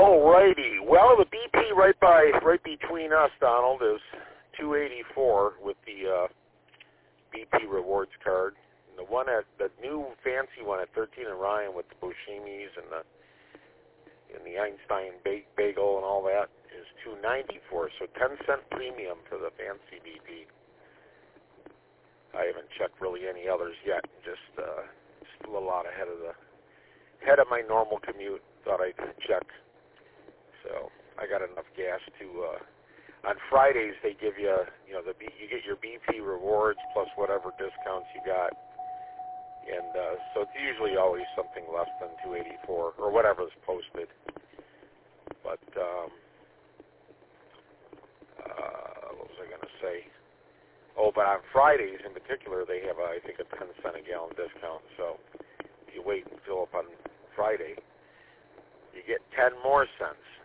All righty. Well, the BP right between us, Donald, is $2.84 with the BP rewards card. And the new fancy one at 13 and Ryan with the Buscemi's and the Einstein bagel and all that is $2.94. So 10-cent premium for the fancy BP. I haven't checked really any others yet. Just a little out ahead of my normal commute. Thought I'd check. So I got enough gas to. On Fridays they give you, you get your BP rewards plus whatever discounts you got, and so it's usually always something less than $2.84 or whatever's posted. But what was I going to say? Oh, but on Fridays in particular they have I think a 10-cent a gallon discount. So if you wait and fill up on Friday, you get 10 more cents.